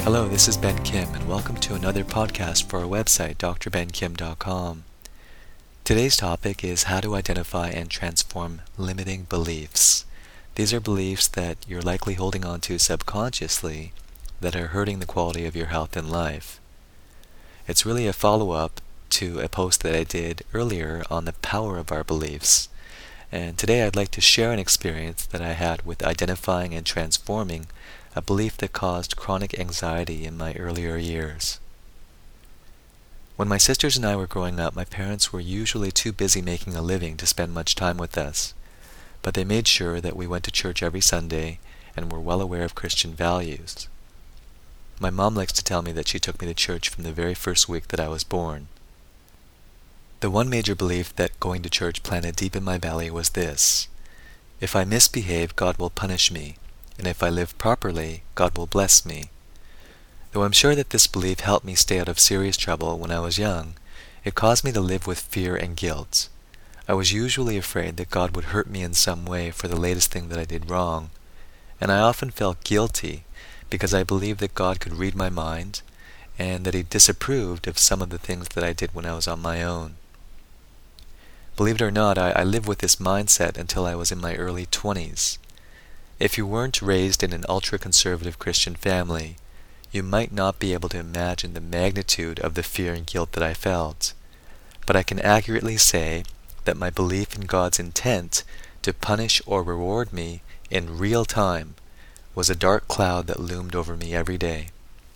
Hello, this is Ben Kim, and welcome to another podcast for our website, drbenkim.com. Today's topic is how to identify and transform limiting beliefs. These are beliefs that you're likely holding on to subconsciously that are hurting the quality of your health and life. It's really a follow-up to a post that I did earlier on the power of our beliefs. And today I'd like to share an experience that I had with identifying and transforming a belief that caused chronic anxiety in my earlier years. When my sisters and I were growing up, my parents were usually too busy making a living to spend much time with us, but they made sure that we went to church every Sunday and were well aware of Christian values. My mom likes to tell me that she took me to church from the very first week that I was born. The one major belief that going to church planted deep in my belly was this: if I misbehave, God will punish me, and if I live properly, God will bless me. Though I'm sure that this belief helped me stay out of serious trouble when I was young, it caused me to live with fear and guilt. I was usually afraid that God would hurt me in some way for the latest thing that I did wrong, and I often felt guilty because I believed that God could read my mind and that He disapproved of some of the things that I did when I was on my own. Believe it or not, I lived with this mindset until I was in my early 20s. If you weren't raised in an ultra-conservative Christian family, you might not be able to imagine the magnitude of the fear and guilt that I felt. But I can accurately say that my belief in God's intent to punish or reward me in real time was a dark cloud that loomed over me every day.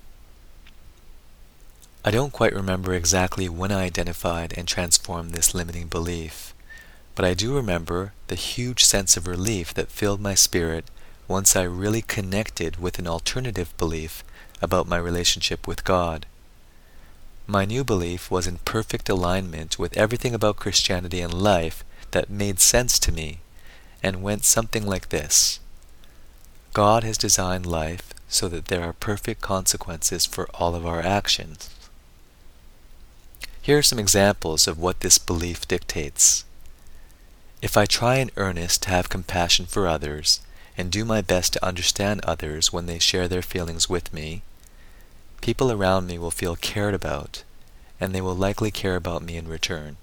I don't quite remember exactly when I identified and transformed this limiting belief, but I do remember the huge sense of relief that filled my spirit once I really connected with an alternative belief about my relationship with God. My new belief was in perfect alignment with everything about Christianity and life that made sense to me, and went something like this: God has designed life so that there are perfect consequences for all of our actions. Here are some examples of what this belief dictates. If I try in earnest to have compassion for others and do my best to understand others when they share their feelings with me, people around me will feel cared about, and they will likely care about me in return.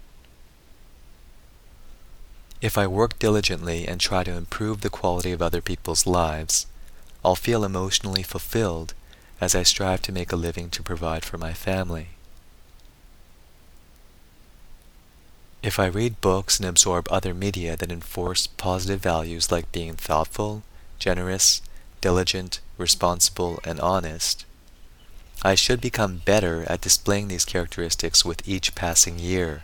If I work diligently and try to improve the quality of other people's lives, I'll feel emotionally fulfilled as I strive to make a living to provide for my family. If I read books and absorb other media that enforce positive values like being thoughtful, generous, diligent, responsible, and honest, I should become better at displaying these characteristics with each passing year.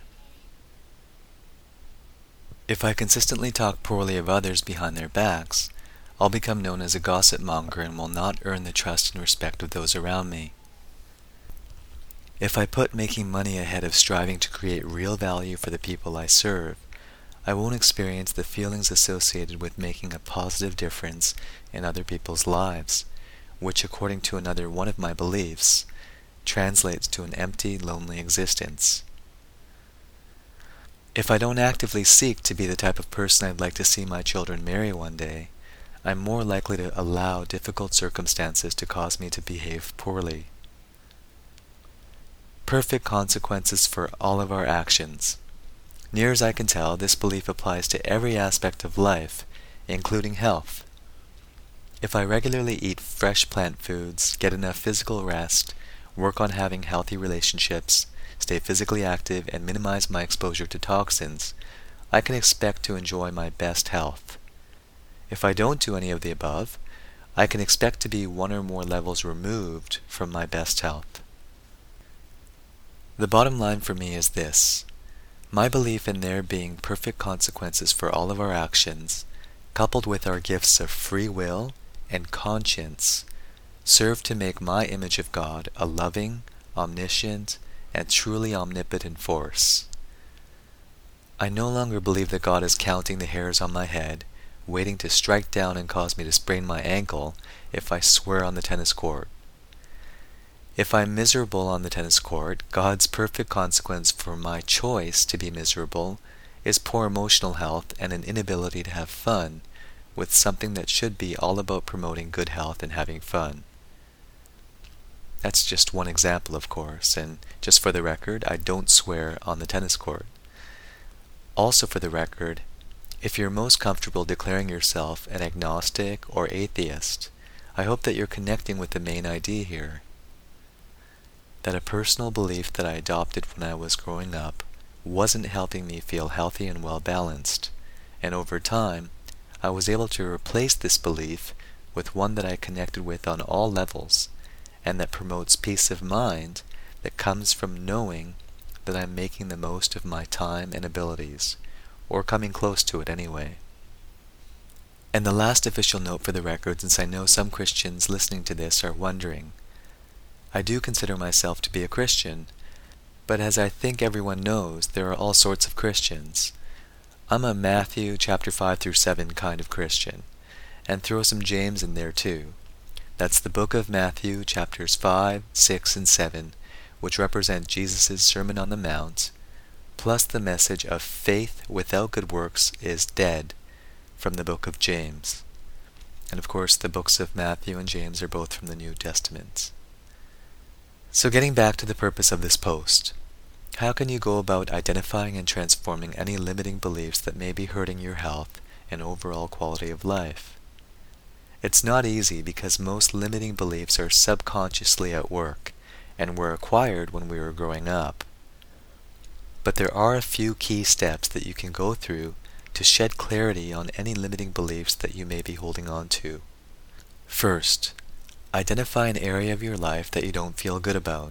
If I consistently talk poorly of others behind their backs, I'll become known as a gossip monger and will not earn the trust and respect of those around me. If I put making money ahead of striving to create real value for the people I serve, I won't experience the feelings associated with making a positive difference in other people's lives, which, according to another one of my beliefs, translates to an empty, lonely existence. If I don't actively seek to be the type of person I'd like to see my children marry one day, I'm more likely to allow difficult circumstances to cause me to behave poorly. Perfect consequences for all of our actions. Near as I can tell, this belief applies to every aspect of life, including health. If I regularly eat fresh plant foods, get enough physical rest, work on having healthy relationships, stay physically active, and minimize my exposure to toxins, I can expect to enjoy my best health. If I don't do any of the above, I can expect to be one or more levels removed from my best health. The bottom line for me is this: my belief in there being perfect consequences for all of our actions, coupled with our gifts of free will and conscience, serve to make my image of God a loving, omniscient, and truly omnipotent force. I no longer believe that God is counting the hairs on my head, waiting to strike down and cause me to sprain my ankle if I swear on the tennis court. If I'm miserable on the tennis court, God's perfect consequence for my choice to be miserable is poor emotional health and an inability to have fun with something that should be all about promoting good health and having fun. That's just one example, of course, and just for the record, I don't swear on the tennis court. Also for the record, if you're most comfortable declaring yourself an agnostic or atheist, I hope that you're connecting with the main idea here. That a personal belief that I adopted when I was growing up wasn't helping me feel healthy and well-balanced, and over time, I was able to replace this belief with one that I connected with on all levels, and that promotes peace of mind that comes from knowing that I'm making the most of my time and abilities, or coming close to it anyway. And the last official note for the record, since I know some Christians listening to this are wondering, I do consider myself to be a Christian, but as I think everyone knows, there are all sorts of Christians. I'm a Matthew chapter 5 through 7 kind of Christian, and throw some James in there too. That's the book of Matthew chapters 5, 6, and 7, which represent Jesus' Sermon on the Mount, plus the message of faith without good works is dead from the book of James. And of course, the books of Matthew and James are both from the New Testament. So getting back to the purpose of this post, how can you go about identifying and transforming any limiting beliefs that may be hurting your health and overall quality of life? It's not easy because most limiting beliefs are subconsciously at work and were acquired when we were growing up. But there are a few key steps that you can go through to shed clarity on any limiting beliefs that you may be holding on to. First, identify an area of your life that you don't feel good about.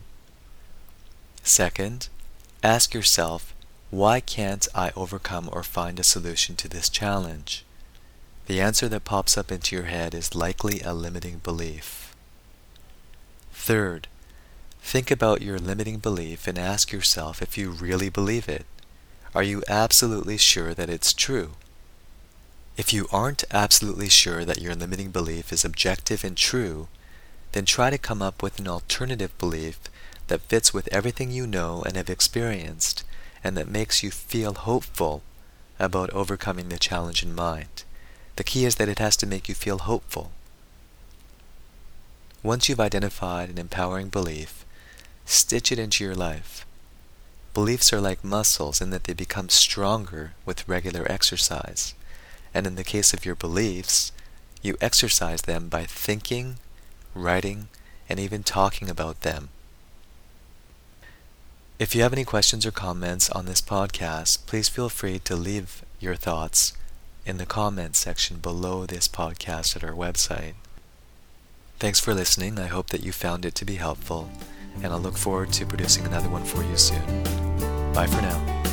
Second, ask yourself, why can't I overcome or find a solution to this challenge? The answer that pops up into your head is likely a limiting belief. Third, think about your limiting belief and ask yourself if you really believe it. Are you absolutely sure that it's true? If you aren't absolutely sure that your limiting belief is objective and true, then try to come up with an alternative belief that fits with everything you know and have experienced, and that makes you feel hopeful about overcoming the challenge in mind. The key is that it has to make you feel hopeful. Once you've identified an empowering belief, stitch it into your life. Beliefs are like muscles in that they become stronger with regular exercise. And in the case of your beliefs, you exercise them by thinking, writing, and even talking about them. If you have any questions or comments on this podcast, please feel free to leave your thoughts in the comments section below this podcast at our website. Thanks for listening. I hope that you found it to be helpful, and I'll look forward to producing another one for you soon. Bye for now.